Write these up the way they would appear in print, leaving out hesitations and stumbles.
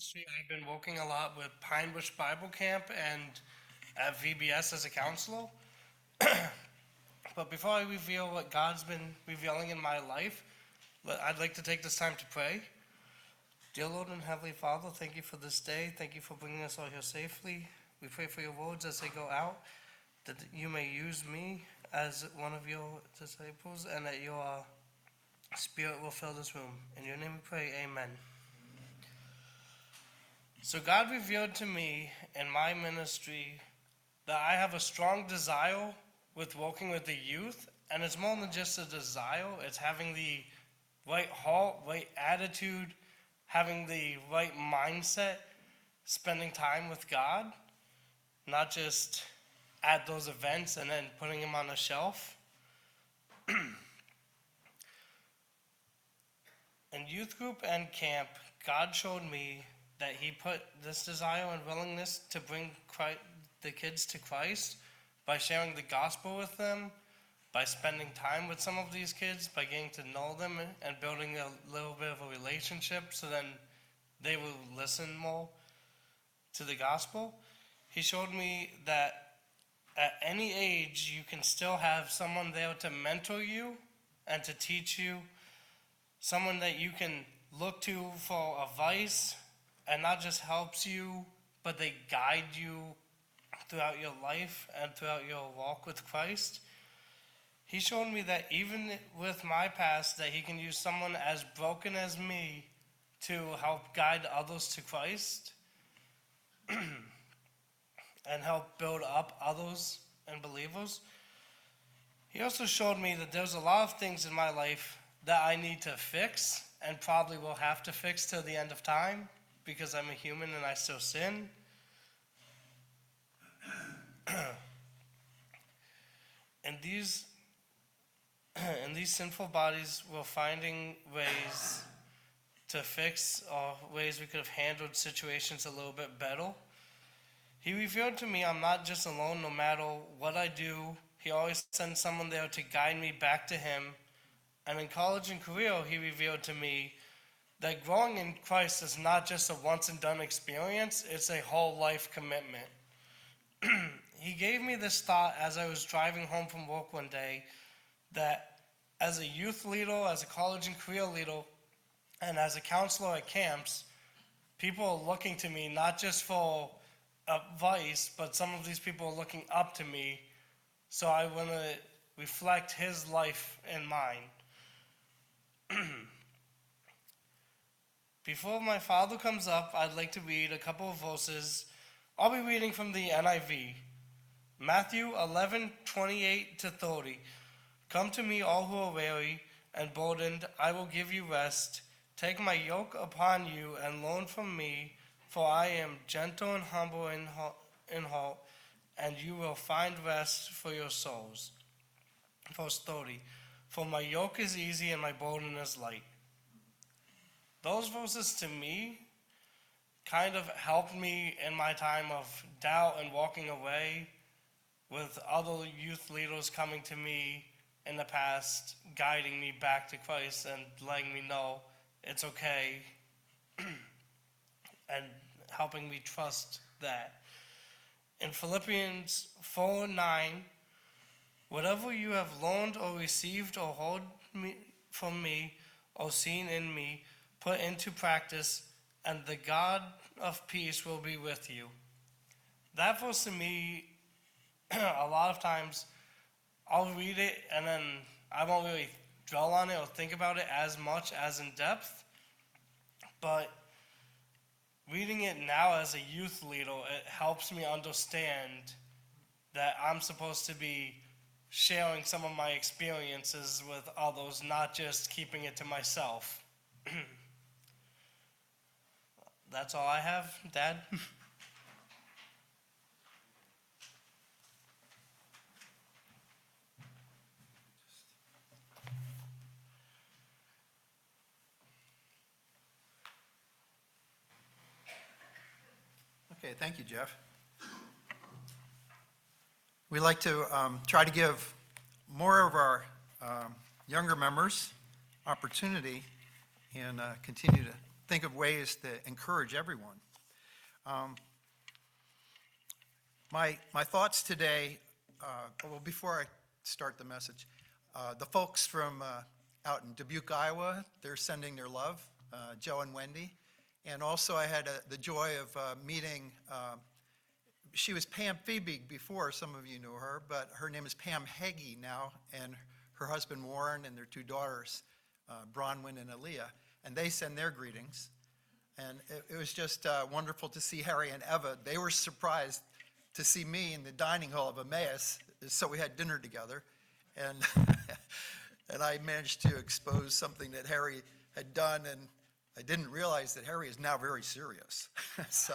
ministry, I've been working a lot with Pine Bush Bible Camp and at VBS as a counselor. But before I reveal what God's been revealing in my life, I'd like to take this time to pray. Dear Lord and Heavenly Father, thank you for this day. Thank you for bringing us all here safely. We pray for your words as they go out, that you may use me as one of your disciples, and that your Spirit will fill this room. In your name we pray, amen. So God revealed to me in my ministry that I have a strong desire with working with the youth, and it's more than just a desire, it's having the right heart, right attitude, having the right mindset, spending time with God, not just at those events and then putting him on a shelf. In youth group and camp, God showed me that he put this desire and willingness to bring the kids to Christ by sharing the gospel with them, by spending time with some of these kids, by getting to know them and building a little bit of a relationship so then they will listen more to the gospel. He showed me that at any age you can still have someone there to mentor you and to teach you, someone that you can look to for advice and not just helps you, but they guide you throughout your life and throughout your walk with Christ. He showed me that even with my past, that he can use someone as broken as me to help guide others to Christ and help build up others and believers. He also showed me that there's a lot of things in my life that I need to fix and probably will have to fix till the end of time because I'm a human and I still sin. And these sinful bodies, we're finding ways to fix or ways we could have handled situations a little bit better. He revealed to me I'm not just alone no matter what I do. He always sends someone there to guide me back to him. And in college and career, he revealed to me that growing in Christ is not just a once and done experience, it's a whole life commitment. He gave me this thought as I was driving home from work one day, that as a youth leader, as a college and career leader, and as a counselor at camps, people are looking to me not just for advice, but some of these people are looking up to me. So I want to reflect his life in mine. Before my father comes up, I'd like to read a couple of verses. I'll be reading from the NIV. Matthew 11:28-30. Come to me, all who are weary and burdened, I will give you rest. Take my yoke upon you and learn from me, for I am gentle and humble in heart, and you will find rest for your souls. Verse 30. For my yoke is easy and my burden is light. Those verses to me kind of helped me in my time of doubt and walking away, with other youth leaders coming to me in the past, guiding me back to Christ and letting me know it's okay and helping me trust that. In Philippians 4:9, whatever you have learned or received or heard from me or seen in me, put into practice, and the God of peace will be with you. That verse to me, a lot of times, I'll read it and then I won't really dwell on it or think about it as much as in depth. But reading it now as a youth leader, it helps me understand that I'm supposed to be sharing some of my experiences with others, not just keeping it to myself. That's all I have, Dad. Okay, thank you, Jeff. We like to try to give more of our younger members opportunity and continue to think of ways to encourage everyone. My thoughts today, well, before I start the message, the folks from out in Dubuque, Iowa, they're sending their love, Joe and Wendy. And also I had the joy of meeting, she was Pam Phoebe before, some of you knew her, but her name is Pam Heggie now, and her husband Warren and their two daughters, Bronwyn and Aaliyah, and they send their greetings. And it was just wonderful to see Harry and Eva. They were surprised to see me in the dining hall of Emmaus, so we had dinner together. And, and I managed to expose something that Harry had done, and I didn't realize that Harry is now very serious. So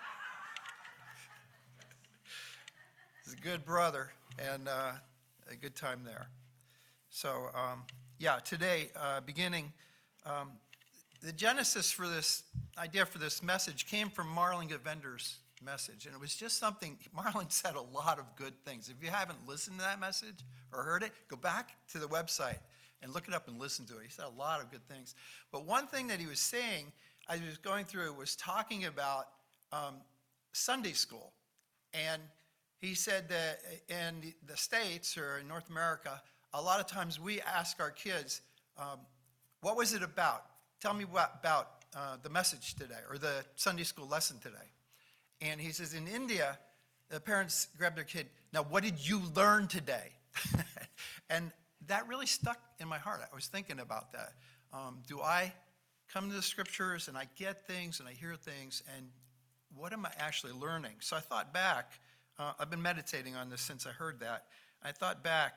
he's a good brother, and a good time there. So, yeah, today, beginning, the genesis for this idea for this message came from Marlon Gavender's message, and it was just something, Marlon said a lot of good things. If you haven't listened to that message or heard it, go back to the website and look it up and listen to it. He said a lot of good things. But one thing that he was saying, as he was going through it, was talking about Sunday school. And he said that in the States or in North America, a lot of times we ask our kids, what was it about? Tell me about the message today or the Sunday school lesson today. And he says in India, the parents grab their kid, now what did you learn today? And that really stuck in my heart. I was thinking about that. Do I come to the scriptures and I get things and I hear things, and what am I actually learning? So I thought back, I've been meditating on this since I heard that. I thought back,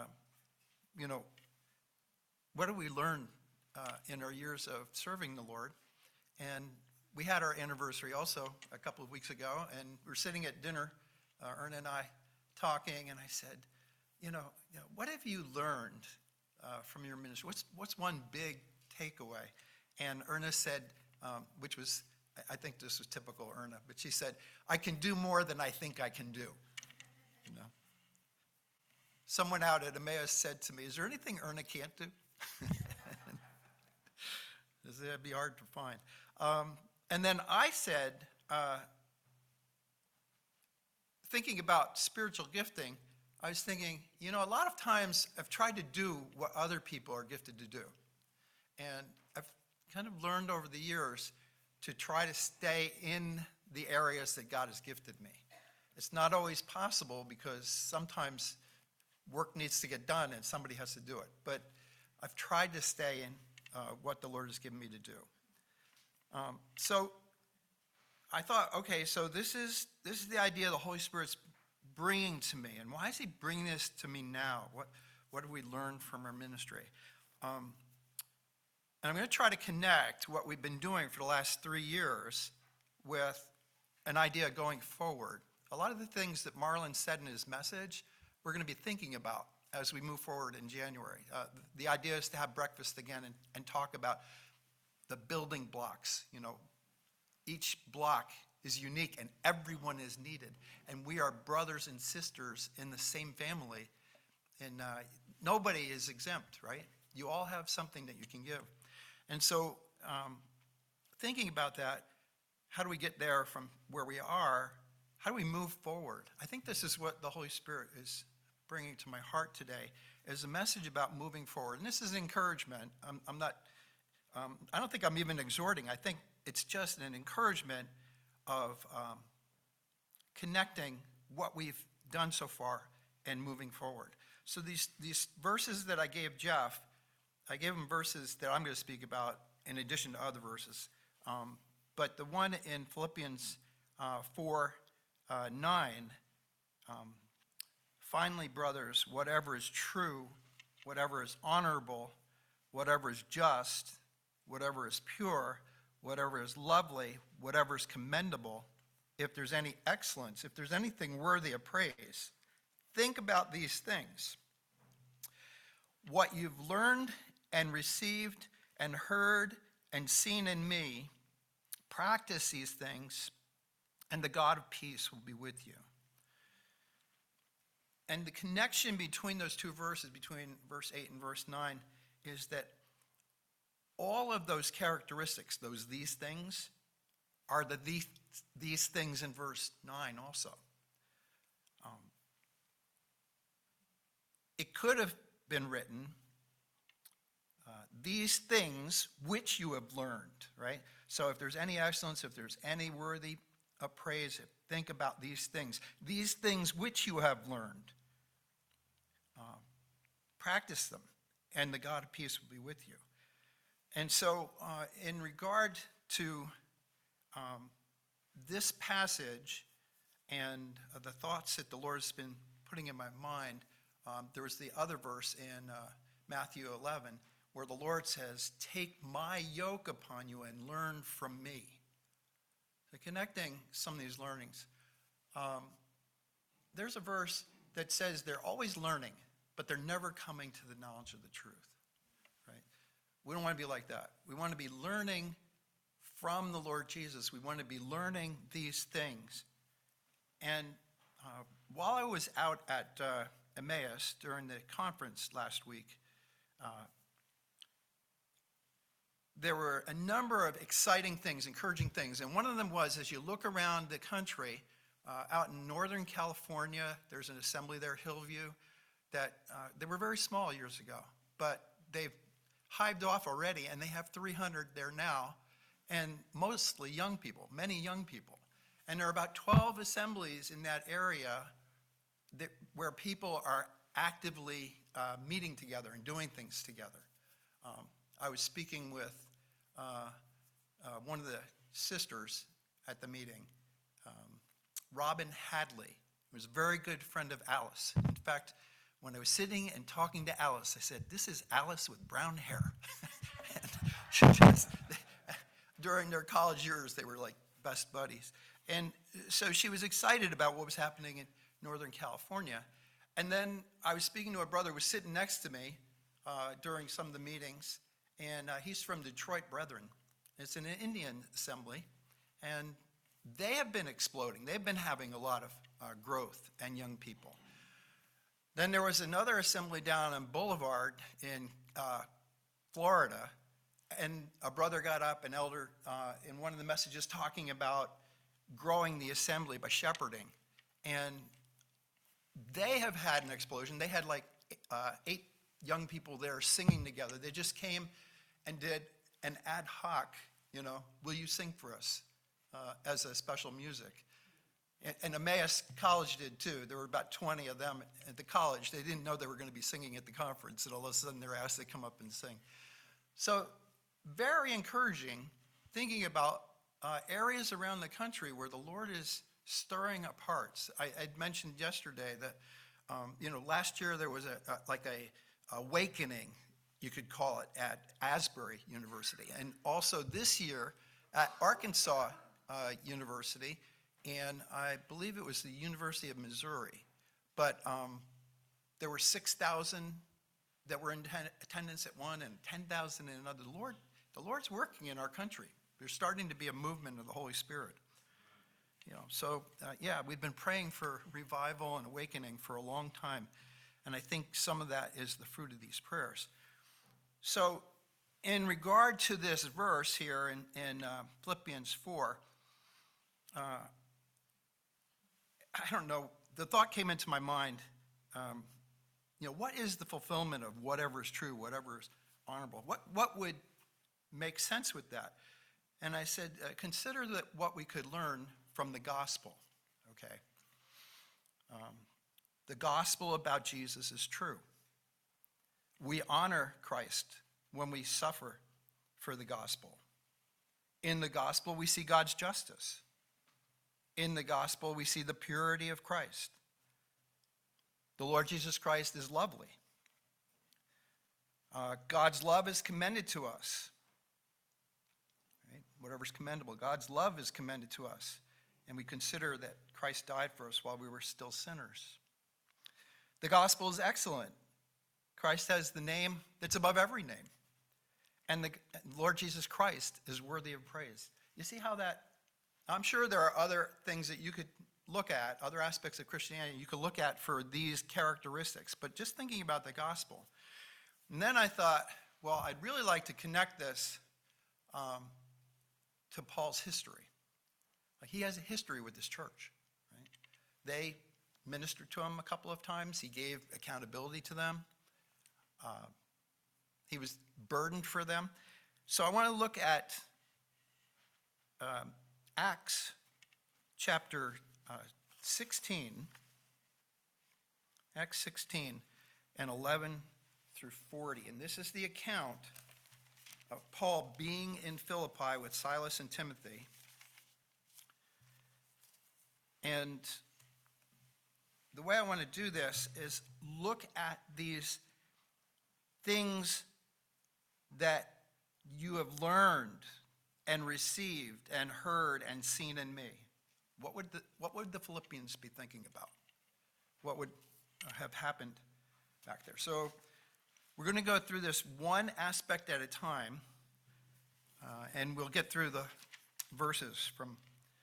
what did we learn in our years of serving the Lord? And we had our anniversary also a couple of weeks ago, and we were sitting at dinner, Erna and I, talking, and I said, what have you learned from your ministry? What's one big takeaway? And Erna said, which was, I think this was typical Erna, but she said, I can do more than I think I can do. Someone out at Emmaus said to me, is there anything Erna can't do? That'd be hard to find. And then I said, thinking about spiritual gifting, I was thinking, a lot of times I've tried to do what other people are gifted to do. And I've kind of learned over the years to try to stay in the areas that God has gifted me. It's not always possible because sometimes work needs to get done and somebody has to do it. But I've tried to stay in what the Lord has given me to do. So I thought, okay, so this is the idea the Holy Spirit's bringing to me. And why is he bringing this to me now? What do we learn from our ministry? And I'm going to try to connect what we've been doing for the last 3 years with an idea going forward. A lot of the things that Marlon said in his message, we're going to be thinking about as we move forward in January. The idea is to have breakfast again and talk about the building blocks. Each block is unique and everyone is needed. And we are brothers and sisters in the same family. And nobody is exempt, right? You all have something that you can give. And so thinking about that, how do we get there from where we are? How do we move forward? I think this is what the Holy Spirit is bringing to my heart today, is a message about moving forward. And this is encouragement. I don't think I'm even exhorting. I think it's just an encouragement of connecting what we've done so far and moving forward. So these verses that I gave Jeff, I gave him verses that I'm going to speak about in addition to other verses. But the one in Philippians 4:9, finally, brothers, whatever is true, whatever is honorable, whatever is just, whatever is pure, whatever is lovely, whatever is commendable, if there's any excellence, if there's anything worthy of praise, think about these things. What you've learned and received and heard and seen in me, practice these things, and the God of peace will be with you. And the connection between those two verses, between verse 8 and verse 9, is that all of those characteristics, these things, are these things in verse 9 also. It could have been written, these things which you have learned, right? So if there's any excellence, if there's any worthy of praise, think about these things which you have learned. Practice them, and the God of peace will be with you. And so in regard to this passage and the thoughts that the Lord has been putting in my mind, there was the other verse in Matthew 11 where the Lord says, take my yoke upon you and learn from me. So connecting some of these learnings. There's a verse that says they're always learning, but they're never coming to the knowledge of the truth. Right? We don't want to be like that. We want to be learning from the Lord Jesus. We want to be learning these things. And while I was out at Emmaus during the conference last week, there were a number of exciting things, encouraging things. And one of them was, as you look around the country, out in Northern California, there's an assembly there, Hillview, that they were very small years ago, but they've hived off already, and they have 300 there now, and mostly young people, many young people. And there are about 12 assemblies in that area where people are actively meeting together and doing things together. I was speaking with one of the sisters at the meeting, Robin Hadley, who was a very good friend of Alice. In fact, when I was sitting and talking to Alice, I said, this is Alice with brown hair. And she just, during their college years, they were like best buddies. And so she was excited about what was happening in Northern California. And then I was speaking to a brother who was sitting next to me during some of the meetings, and he's from Detroit Brethren. It's an Indian assembly, and they have been exploding. They've been having a lot of growth and young people. Then there was another assembly down on Boulevard in Florida, and a brother got up, an elder, in one of the messages talking about growing the assembly by shepherding. And they have had an explosion. They had like 8 young people there singing together. They just came and did an ad hoc, will you sing for us, as a special music. And Emmaus College did too. There were about 20 of them at the college. They didn't know they were going to be singing at the conference, and all of a sudden they're asked to come up and sing. So very encouraging, thinking about areas around the country where the Lord is stirring up hearts. I'd mentioned yesterday that, last year there was a awakening, you could call it, at Asbury University. And also this year at Arkansas University, and I believe it was the University of Missouri. But there were 6,000 that were in attendance at one and 10,000 in another. The Lord's working in our country. There's starting to be a movement of the Holy Spirit. We've been praying for revival and awakening for a long time, and I think some of that is the fruit of these prayers. So in regard to this verse here in Philippians 4, I don't know, the thought came into my mind, what is the fulfillment of whatever is true, whatever is honorable? What would make sense with that? And I said, consider that what we could learn from the gospel, okay? The gospel about Jesus is true. We honor Christ when we suffer for the gospel. In the gospel, we see God's justice. In the gospel, we see the purity of Christ. The Lord Jesus Christ is lovely. God's love is commended to us. Right? Whatever's commendable. God's love is commended to us. And we consider that Christ died for us while we were still sinners. The gospel is excellent. Christ has the name that's above every name. And the Lord Jesus Christ is worthy of praise. You see how that, I'm sure there are other things that you could look at, other aspects of Christianity you could look at for these characteristics, but just thinking about the gospel. And then I thought, Well, I'd really like to connect this to Paul's history. He has a history with this church. Right? They ministered to him a couple of times. He gave accountability to them. He was burdened for them. So I want to look at Acts chapter 16, Acts 16 and 11 through 40. And this is the account of Paul being in Philippi with Silas and Timothy. And the way I want to do this is look at these things that you have learned and received and heard and seen in me. What would the Philippians be thinking about? What would have happened back there? So we're going to go through this one aspect at a time, and we'll get through the verses from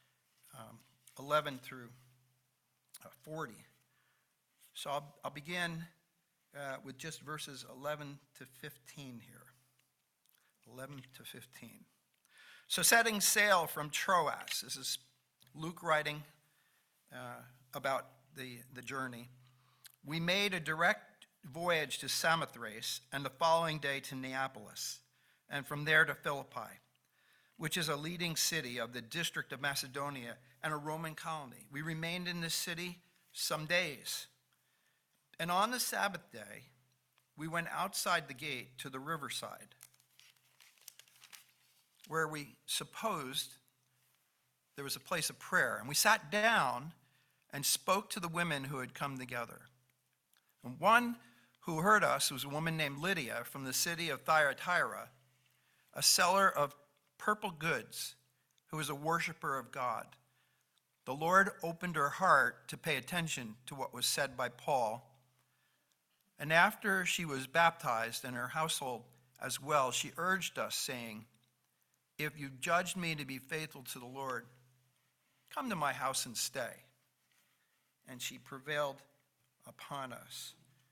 11 through 40. So I'll begin with just verses 11 to 15 here. 11 to 15. So setting sail from Troas, this is Luke writing about the journey. We made a direct voyage to Samothrace and the following day to Neapolis, and from there to Philippi, which is a leading city of the district of Macedonia and a Roman colony. We remained in this city some days. And on the Sabbath day, we went outside the gate to the riverside, where we supposed there was a place of prayer. And we sat down and spoke to the women who had come together. And one who heard us was a woman named Lydia from the city of Thyatira, a seller of purple goods, who was a worshiper of God. The Lord opened her heart to pay attention to what was said by Paul. And after she was baptized and her household as well, she urged us, saying, "If you judged me to be faithful to the Lord, come to my house and stay." And she prevailed upon us.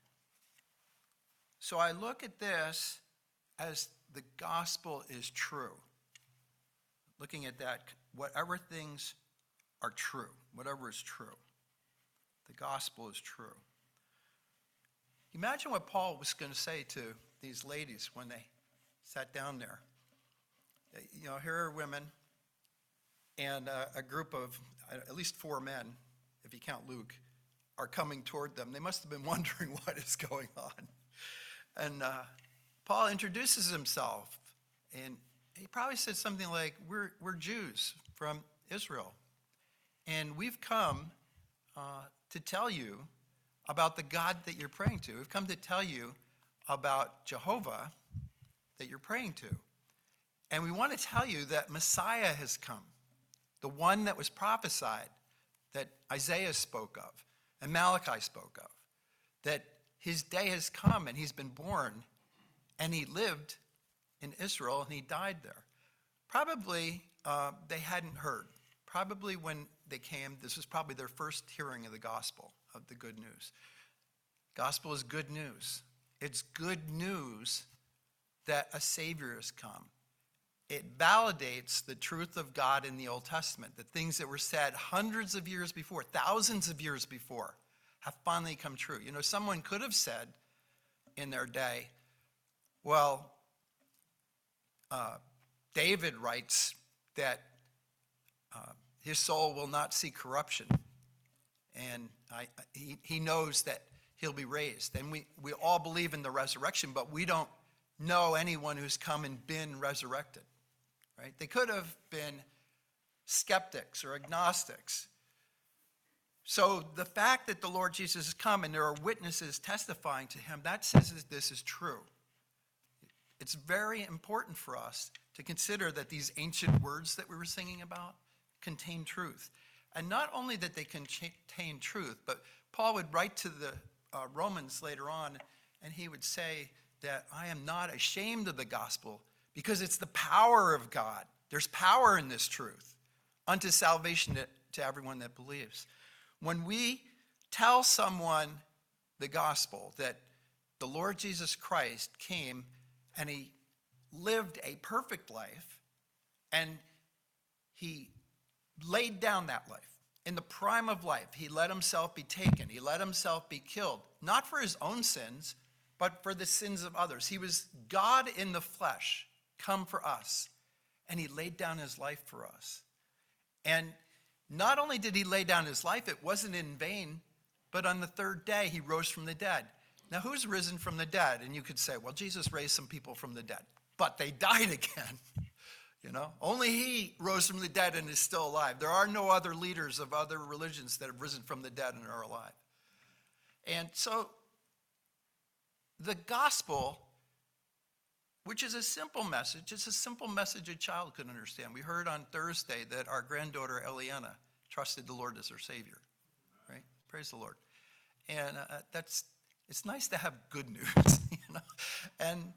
So I look at this as the gospel is true. Looking at that, whatever things are true, whatever is true, the gospel is true. Imagine what Paul was going to say to these ladies when they sat down there. You know, here are women and a group of at least 4 men, if you count Luke, are coming toward them. They must have been wondering what is going on. And Paul introduces himself, and he probably said something like, we're Jews from Israel, and we've come to tell you about the God that you're praying to. We've come to tell you about Jehovah that you're praying to. And we want to tell you that Messiah has come, the one that was prophesied, that Isaiah spoke of and Malachi spoke of, that his day has come and he's been born and he lived in Israel and he died there. Probably they hadn't heard. Probably when they came, this was probably their first hearing of the gospel, of the good news. Gospel is good news. It's good news that a Savior has come. It validates the truth of God in the Old Testament. The things that were said hundreds of years before, thousands of years before, have finally come true. You know, someone could have said in their day, well, David writes that his soul will not see corruption, and he knows that he'll be raised. And we all believe in the resurrection, but we don't know anyone who's come and been resurrected. Right? They could have been skeptics or agnostics. So the fact that the Lord Jesus has come and there are witnesses testifying to him, that says that this is true. It's very important for us to consider that these ancient words that we were singing about contain truth. And not only that they contain truth, but Paul would write to the Romans later on, and he would say that I am not ashamed of the gospel, because it's the power of God. There's power in this truth unto salvation to everyone that believes. When we tell someone the gospel, that the Lord Jesus Christ came and he lived a perfect life, and he laid down that life. In the prime of life, he let himself be taken. He let himself be killed, not for his own sins, but for the sins of others. He was God in the flesh, come for us, and he laid down his life for us. And not only did he lay down his life, it wasn't in vain, but on the third day, he rose from the dead. Now, who's risen from the dead? And you could say, well, Jesus raised some people from the dead, but they died again. Only he rose from the dead and is still alive. There are no other leaders of other religions that have risen from the dead and are alive. And so the gospel, which is a simple message, it's a simple message a child could understand. We heard on Thursday that our granddaughter Eliana trusted the Lord as her Savior, right? Praise the Lord. And it's nice to have good news, And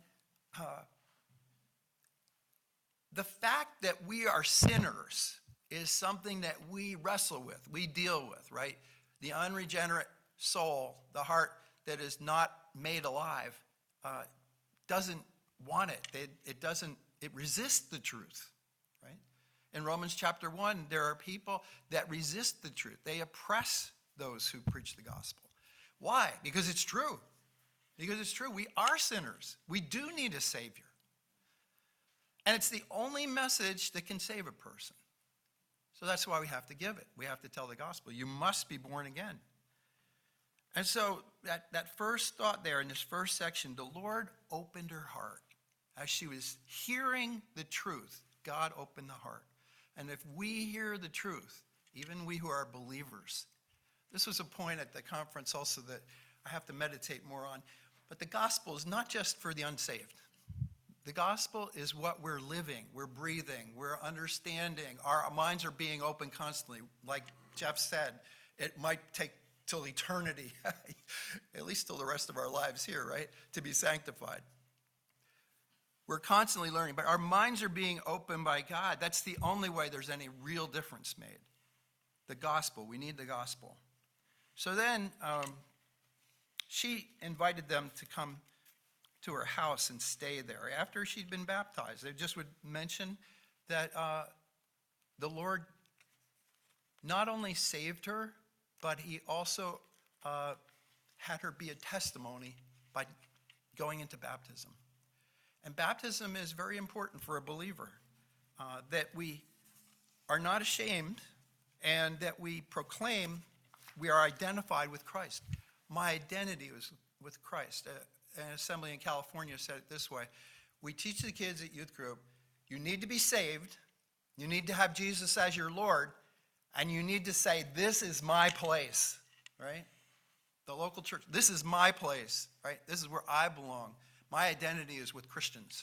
the fact that we are sinners is something that we wrestle with, we deal with, right? The unregenerate soul, the heart that is not made alive, doesn't want it. It resists the truth, right? In Romans chapter 1, there are people that resist the truth. They oppress those who preach the gospel. Why? Because it's true. Because it's true. We are sinners. We do need a Savior. And it's the only message that can save a person. So that's why we have to give it. We have to tell the gospel. You must be born again. And so that first thought there in this first section, the Lord opened her heart. As she was hearing the truth, God opened the heart. And if we hear the truth, even we who are believers, this was a point at the conference also that I have to meditate more on, but the gospel is not just for the unsaved. The gospel is what we're living, we're breathing, we're understanding. Our minds are being opened constantly. Like Jeff said, it might take till eternity, at least till the rest of our lives here, right, to be sanctified. We're constantly learning, but our minds are being opened by God. That's the only way there's any real difference made. The gospel, we need the gospel. So then she invited them to come to her house and stay there after she'd been baptized. They just would mention that the Lord not only saved her, but he also had her be a testimony by going into baptism. And baptism is very important for a believer, that we are not ashamed and that we proclaim we are identified with Christ. My identity was with Christ. An assembly in California said it this way. We teach the kids at youth group, you need to be saved, you need to have Jesus as your Lord, and you need to say, this is my place, right? The local church, this is my place, right? This is where I belong. My identity is with Christians.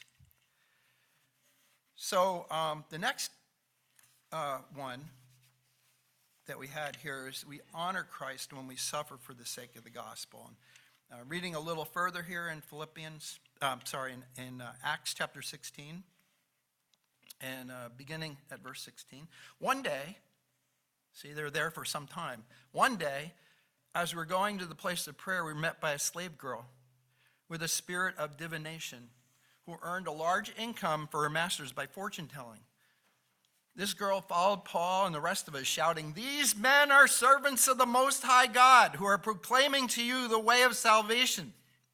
So the next one that we had here is we honor Christ when we suffer for the sake of the gospel. And reading a little further here in in Acts chapter 16, and beginning at verse 16. One day, see, they're there for some time. One day, as we were going to the place of prayer, we were met by a slave girl with a spirit of divination, who earned a large income for her masters by fortune telling. This girl followed Paul and the rest of us, shouting, "These men are servants of the Most High God, who are proclaiming to you the way of salvation."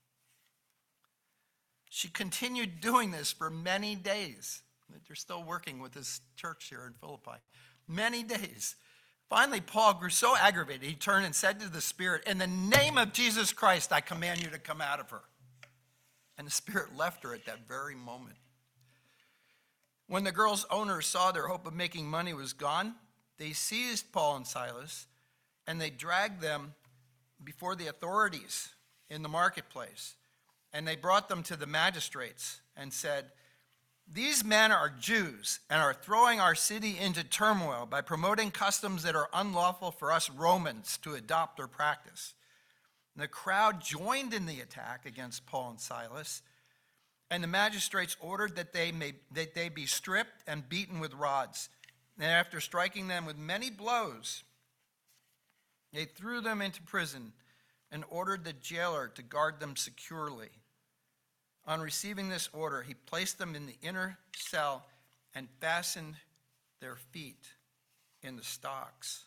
She continued doing this for many days. They're still working with this church here in Philippi. Many days. Finally, Paul grew so aggravated, he turned and said to the spirit, "In the name of Jesus Christ, I command you to come out of her." And the spirit left her at that very moment. When the girl's owners saw their hope of making money was gone, they seized Paul and Silas, and they dragged them before the authorities in the marketplace. And they brought them to the magistrates and said, "These men are Jews and are throwing our city into turmoil by promoting customs that are unlawful for us Romans to adopt or practice." And the crowd joined in the attack against Paul and Silas, and the magistrates ordered that they be stripped and beaten with rods. And after striking them with many blows, they threw them into prison and ordered the jailer to guard them securely. On receiving this order, he placed them in the inner cell and fastened their feet in the stocks.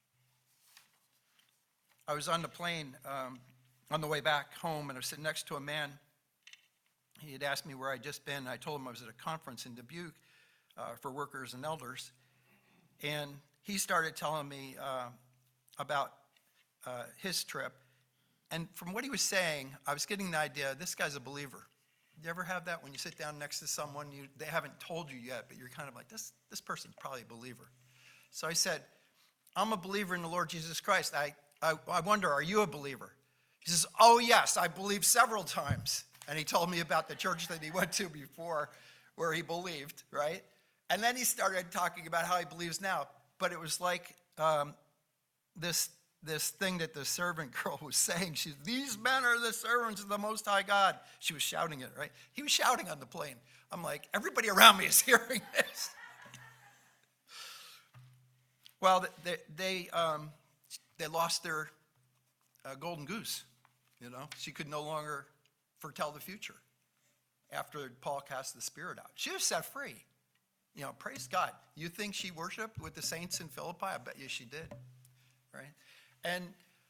I was on the plane on the way back home, and I was sitting next to a man. He had asked me where I'd just been, and I told him I was at a conference in Dubuque for workers and elders. And he started telling me about his trip. And from what he was saying, I was getting the idea, this guy's a believer. You ever have that when you sit down next to someone, they haven't told you yet, but you're kind of like, this person's probably a believer. So I said, I'm a believer in the Lord Jesus Christ. I wonder, are you a believer? He says, oh yes, I believed several times. And he told me about the church that he went to before where he believed, right? And then he started talking about how he believes now. But it was like this thing that the servant girl was saying. These men are the servants of the Most High God. She was shouting it, right? He was shouting on the plane. I'm like, everybody around me is hearing this. Well, they lost their golden goose, you know. She could no longer foretell the future after Paul cast the spirit out. She was set free. You know, praise God. You think she worshiped with the saints in Philippi? I bet you she did, right? And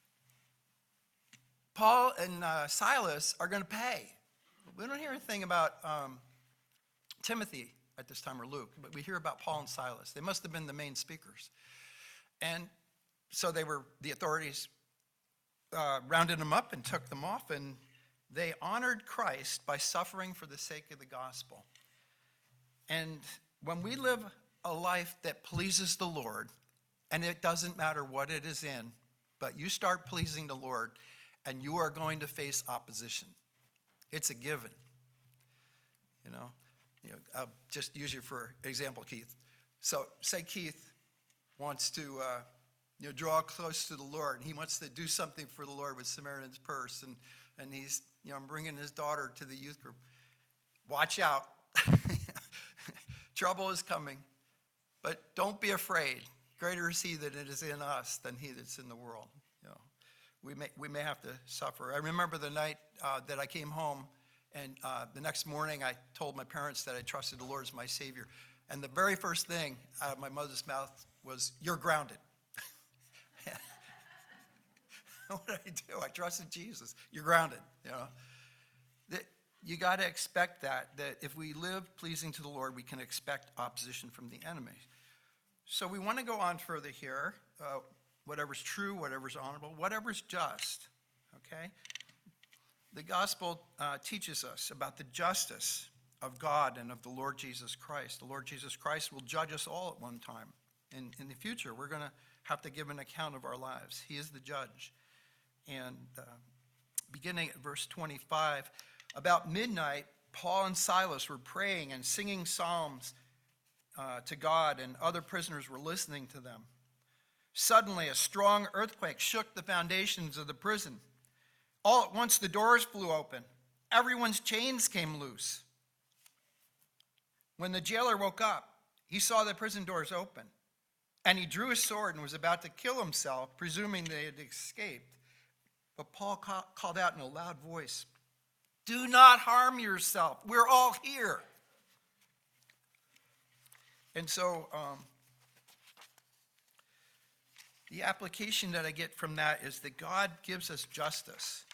Paul and Silas are going to pay. We don't hear anything about Timothy at this time, or Luke, but we hear about Paul and Silas. They must have been the main speakers. And so the authorities rounded them up and took them off, and they honored Christ by suffering for the sake of the gospel. And when we live a life that pleases the Lord, and it doesn't matter what it is in, but you start pleasing the Lord, and you are going to face opposition. It's a given. You know, I'll just use you for example, Keith. So say Keith wants to draw close to the Lord, and he wants to do something for the Lord with Samaritan's Purse, and he's bringing his daughter to the youth group. Watch out. Trouble is coming, but don't be afraid. Greater is he that is in us than he that's in the world. We may have to suffer. I remember the night that I came home, and the next morning I told my parents that I trusted the Lord as my Savior. And the very first thing out of my mother's mouth was, "You're grounded." What did I do? I trusted Jesus. You're grounded. You got to expect that if we live pleasing to the Lord, we can expect opposition from the enemy. So we want to go on further here. Whatever's true, whatever's honorable, whatever's just, okay? The gospel teaches us about the justice of God and of the Lord Jesus Christ. The Lord Jesus Christ will judge us all at one time. In the future, we're going to have to give an account of our lives. He is the judge. And beginning at verse 25, about midnight, Paul and Silas were praying and singing psalms to God, and other prisoners were listening to them. Suddenly, a strong earthquake shook the foundations of the prison. All at once, the doors flew open. Everyone's chains came loose. When the jailer woke up, he saw the prison doors open, and he drew his sword and was about to kill himself, presuming they had escaped. But Paul called out in a loud voice, "Do not harm yourself. We're all here." And so the application that I get from that is that God gives us justice.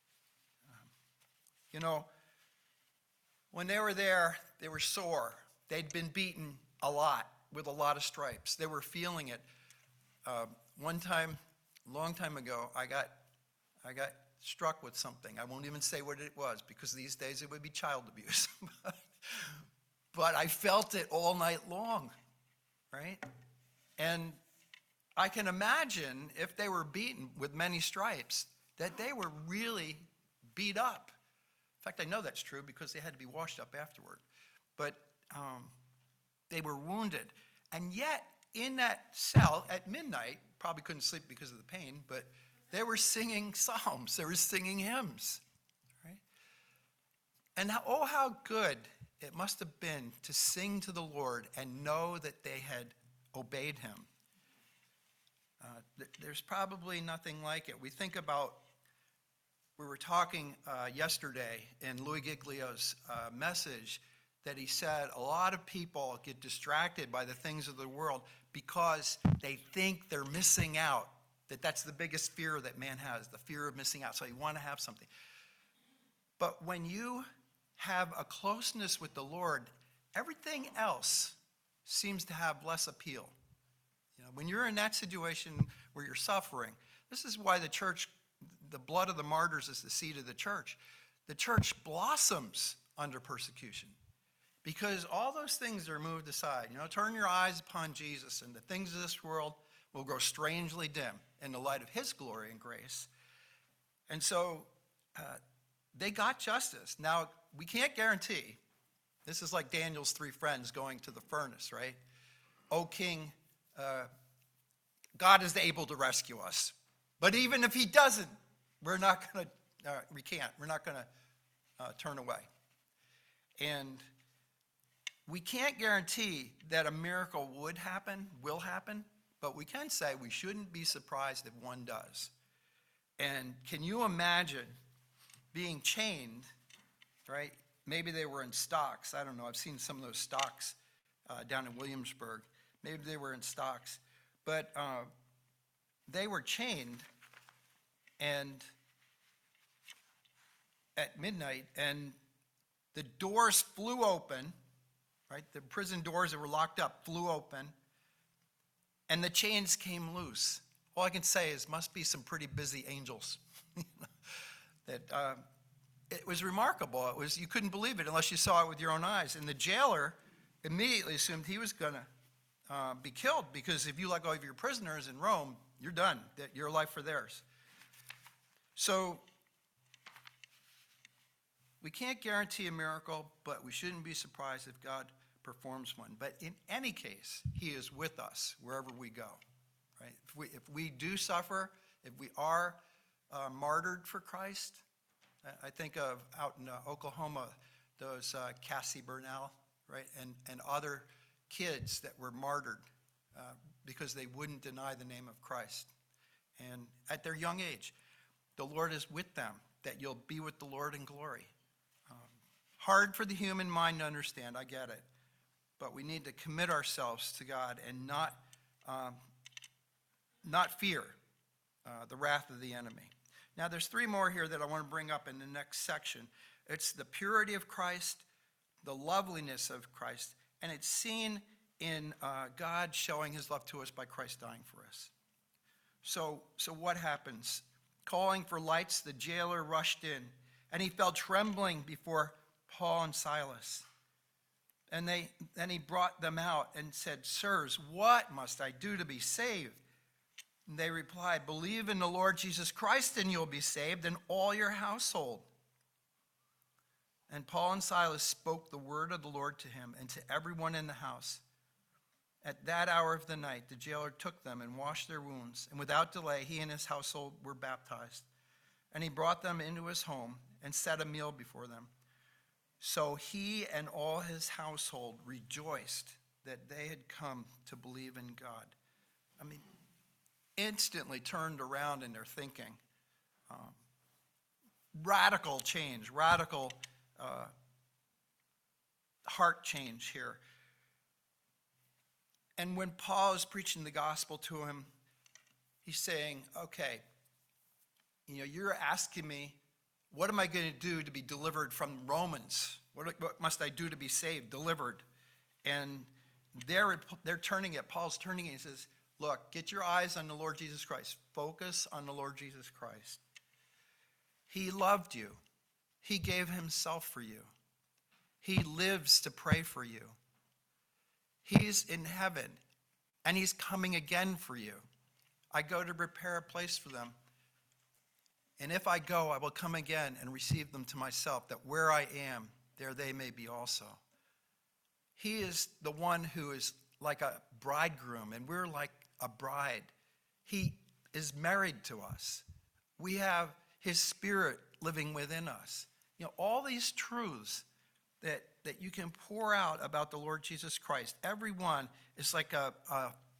When they were there, they were sore. They'd been beaten a lot with a lot of stripes. They were feeling it. One time, a long time ago, I got struck with something. I won't even say what it was, because these days it would be child abuse. But I felt it all night long, right? And I can imagine if they were beaten with many stripes, that they were really beat up. In fact, I know that's true because they had to be washed up afterward. But they were wounded. And yet, in that cell at midnight, probably couldn't sleep because of the pain, but they were singing psalms. They were singing hymns, right? And how good it must have been to sing to the Lord and know that they had obeyed him. There's probably nothing like it. We think about we were talking yesterday in Louis Giglio's message that he said a lot of people get distracted by the things of the world because they think they're missing out, that's the biggest fear that man has, the fear of missing out. So you want to have something. But when you have a closeness with the Lord, everything else seems to have less appeal. You know, when you're in that situation where you're suffering, this is why the church, the blood of the martyrs is the seed of the church. The church blossoms under persecution because all those things are moved aside. You know, turn your eyes upon Jesus, and the things of this world will grow strangely dim in the light of his glory and grace. And so they got justice. Now, we can't guarantee. This is like Daniel's 3 friends going to the furnace, right? O king, God is able to rescue us. But even if he doesn't, we're not going to turn away. And we can't guarantee that a miracle will happen, but we can say we shouldn't be surprised if one does. And can you imagine being chained, right? Maybe they were in stocks. I don't know. I've seen some of those stocks down in Williamsburg. Maybe they were in stocks. But they were chained and at midnight, and the doors flew open, right? The prison doors that were locked up flew open, and the chains came loose. All I can say is must be some pretty busy angels. That it was remarkable. You couldn't believe it unless you saw it with your own eyes. And the jailer immediately assumed he was going to be killed, because if you let go of your prisoners in Rome, you're done. That your life or theirs. So we can't guarantee a miracle, but we shouldn't be surprised if God performs one. But in any case, he is with us wherever we go. Right? If we do suffer, if we are martyred for Christ, I think of out in Oklahoma, those Cassie Bernal, right, and other kids that were martyred because they wouldn't deny the name of Christ. And at their young age, the Lord is with them, that you'll be with the Lord in glory. Hard for the human mind to understand, I get it. But we need to commit ourselves to God and not fear the wrath of the enemy. Now, there's 3 more here that I want to bring up in the next section. It's the purity of Christ, the loveliness of Christ, and it's seen in God showing his love to us by Christ dying for us. So what happens? Calling for lights, the jailer rushed in, and he fell trembling before Paul and Silas. And then he brought them out and said, "Sirs, what must I do to be saved?" And they replied, "Believe in the Lord Jesus Christ, and you'll be saved, and all your household." And Paul and Silas spoke the word of the Lord to him and to everyone in the house. At that hour of the night, the jailer took them and washed their wounds, and without delay, he and his household were baptized. And he brought them into his home and set a meal before them. So he and all his household rejoiced that they had come to believe in God. I mean, instantly turned around in their thinking. Radical change, radical heart change here. And when Paul is preaching the gospel to him, he's saying, okay, you're asking me, what am I going to do to be delivered from Romans? What must I do to be saved, delivered? And they're turning it. Paul's turning it. He says, look, get your eyes on the Lord Jesus Christ. Focus on the Lord Jesus Christ. He loved you. He gave himself for you. He lives to pray for you. He's in heaven, and he's coming again for you. I go to prepare a place for them. And if I go, I will come again and receive them to myself, that where I am, there they may be also. He is the one who is like a bridegroom, and we're like a bride. He is married to us. We have his Spirit living within us. All these truths that you can pour out about the Lord Jesus Christ, every one is like a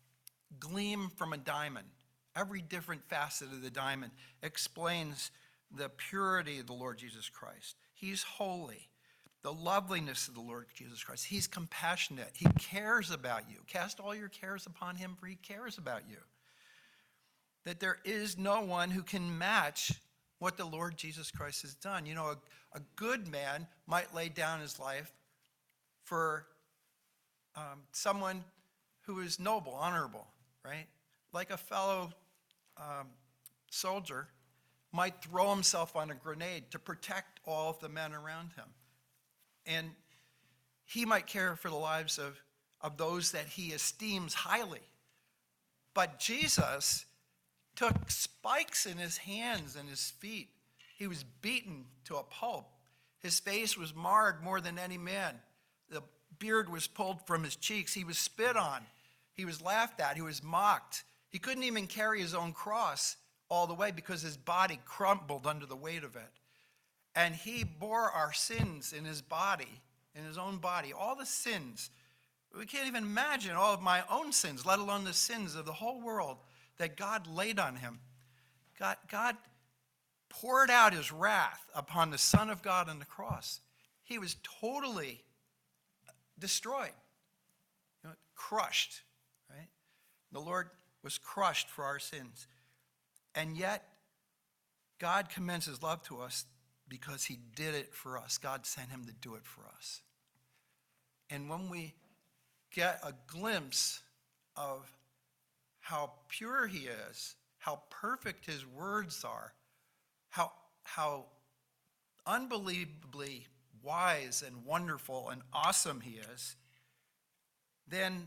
gleam from a diamond. Every different facet of the diamond explains the purity of the Lord Jesus Christ. He's holy. The loveliness of the Lord Jesus Christ. He's compassionate. He cares about you. Cast all your cares upon him, for he cares about you. That there is no one who can match what the Lord Jesus Christ has done. You know, a good man might lay down his life for someone who is noble, honorable, right? Like a fellow soldier might throw himself on a grenade to protect all of the men around him. And he might care for the lives of those that he esteems highly. But Jesus took spikes in his hands and his feet. He was beaten to a pulp. His face was marred more than any man. The beard was pulled from his cheeks. He was spit on. He was laughed at. He was mocked. He couldn't even carry his own cross all the way because his body crumbled under the weight of it. And he bore our sins in his body, in his own body, all the sins. We can't even imagine all of my own sins, let alone the sins of the whole world that God laid on him. God poured out his wrath upon the Son of God on the cross. He was totally destroyed, crushed, right? The Lord was crushed for our sins. And yet, God commends his love to us because he did it for us. God sent him to do it for us. And when we get a glimpse of how pure he is, how perfect his words are, how unbelievably wise and wonderful and awesome he is, then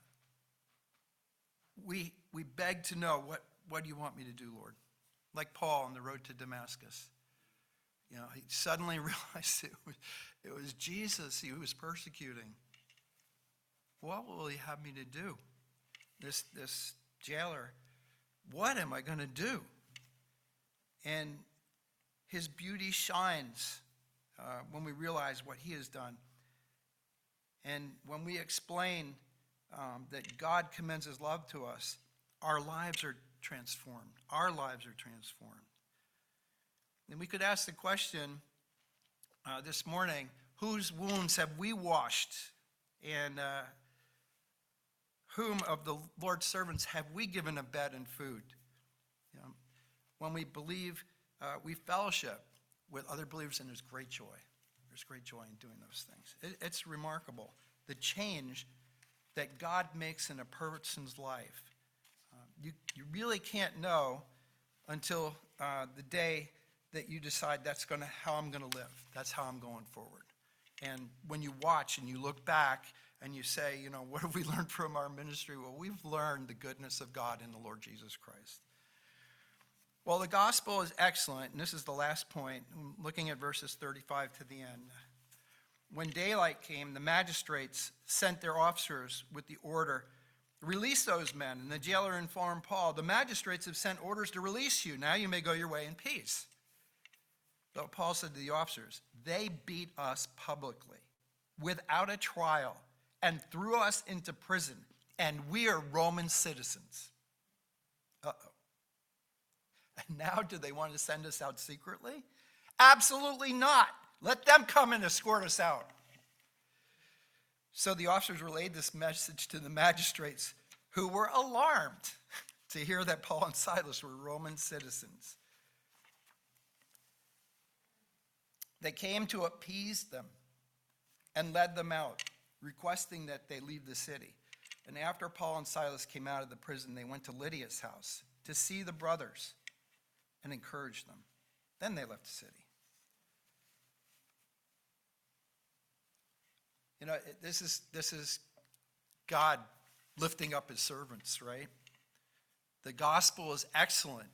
we beg to know, what do you want me to do, Lord? Like Paul on the road to Damascus. You know, he suddenly realized it was Jesus he was persecuting. What will he have me to do? This jailer, what am I going to do? And his beauty shines when we realize what he has done. And when we explain that God commends his love to us, our lives are transformed. Our lives are transformed. And we could ask the question this morning, whose wounds have we washed? And whom of the Lord's servants have we given a bed and food? You know, when we believe, we fellowship with other believers, and there's great joy. There's great joy in doing those things. It's remarkable, the change that God makes in a person's life. You really can't know until the day that you decide that's how I'm going to live. That's how I'm going forward. And when you watch and you look back and you say, you know, what have we learned from our ministry? Well, we've learned the goodness of God in the Lord Jesus Christ. Well, the gospel is excellent, and this is the last point, looking at verses 35 to the end. When daylight came, the magistrates sent their officers with the order, release those men. And the jailer informed Paul, the magistrates have sent orders to release you. Now you may go your way in peace. But Paul said to the officers, they beat us publicly without a trial and threw us into prison, and we are Roman citizens. Uh-oh. And now do they want to send us out secretly? Absolutely not. Let them come and escort us out. So the officers relayed this message to the magistrates, who were alarmed to hear that Paul and Silas were Roman citizens. They came to appease them and led them out, requesting that they leave the city. And after Paul and Silas came out of the prison, they went to Lydia's house to see the brothers and encourage them. Then they left the city. You know, this is God lifting up his servants, right? The gospel is excellent.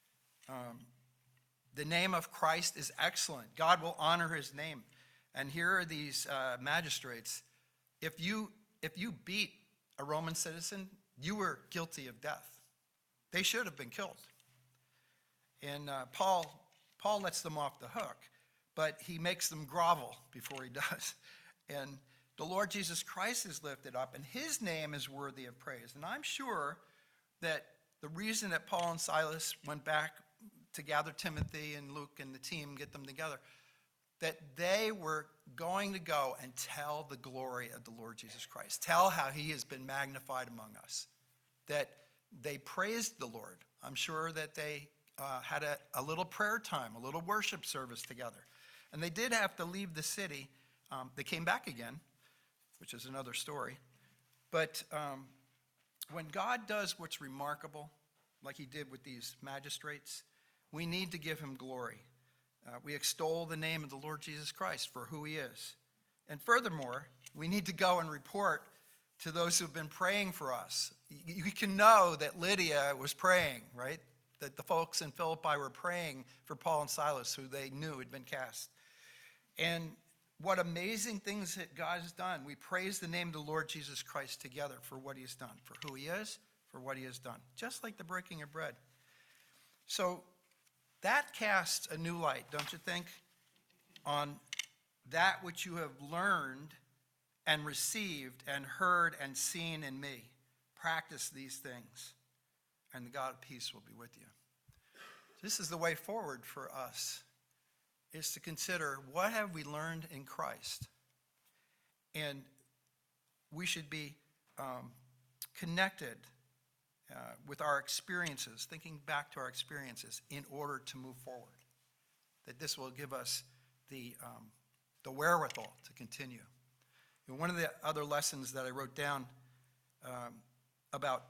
The name of Christ is excellent. God will honor his name. And here are these magistrates. If you beat a Roman citizen, you were guilty of death. They should have been killed. And Paul lets them off the hook, but he makes them grovel before he does. And the Lord Jesus Christ is lifted up, and his name is worthy of praise. And I'm sure that the reason that Paul and Silas went back to gather Timothy and Luke and the team, get them together, that they were going to go and tell the glory of the Lord Jesus Christ, tell how he has been magnified among us, that they praised the Lord. I'm sure that they had a little prayer time, a little worship service together. And they did have to leave the city. They came back again, which is another story. But when God does what's remarkable, like he did with these magistrates, we need to give him glory. We extol the name of the Lord Jesus Christ for who he is. And furthermore, we need to go and report to those who've been praying for us. You can know that Lydia was praying, right? That the folks in Philippi were praying for Paul and Silas, who they knew had been cast. And what amazing things that God has done. We praise the name of the Lord Jesus Christ together for what he has done, for who he is, for what he has done. Just like the breaking of bread. So that casts a new light, don't you think, on that which you have learned and received and heard and seen in me. Practice these things, and the God of peace will be with you. This is the way forward for us, is to consider what have we learned in Christ. And we should be connected with our experiences, thinking back to our experiences in order to move forward. That this will give us the wherewithal to continue. And one of the other lessons that I wrote down about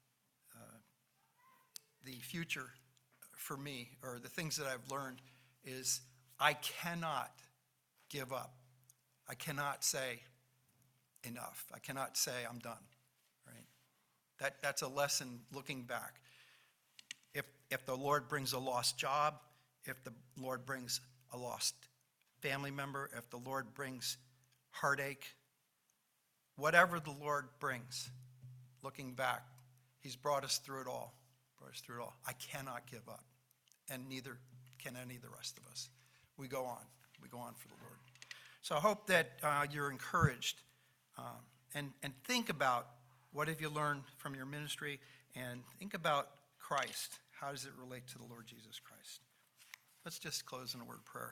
the future for me, or the things that I've learned, is I cannot give up. I cannot say enough. I cannot say I'm done. That's a lesson looking back. If the Lord brings a lost job, if the Lord brings a lost family member, if the Lord brings heartache, whatever the Lord brings, looking back, he's brought us through it all. I cannot give up, and neither can any of the rest of us. We go on. We go on for the Lord. So I hope that you're encouraged, and think about what have you learned from your ministry, and think about Christ. How does it relate to the Lord Jesus Christ? Let's just close in a word of prayer.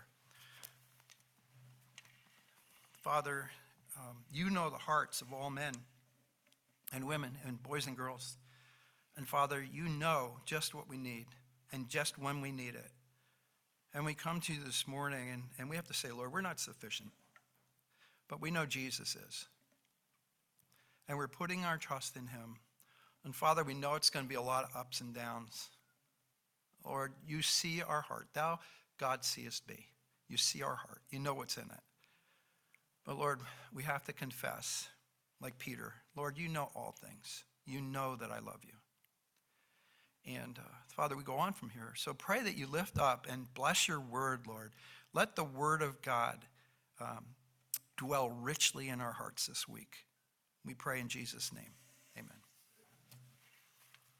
Father, you know the hearts of all men and women and boys and girls. And Father, you know just what we need and just when we need it. And we come to you this morning and we have to say, Lord, we're not sufficient, but we know Jesus is. And we're putting our trust in him. And Father, we know it's going to be a lot of ups and downs. Lord, you see our heart. Thou, God, seest me. You see our heart. You know what's in it. But Lord, we have to confess, like Peter, Lord, you know all things. You know that I love you. And Father, we go on from here. So pray that you lift up and bless your word, Lord. Let the word of God dwell richly in our hearts this week. We pray in Jesus' name.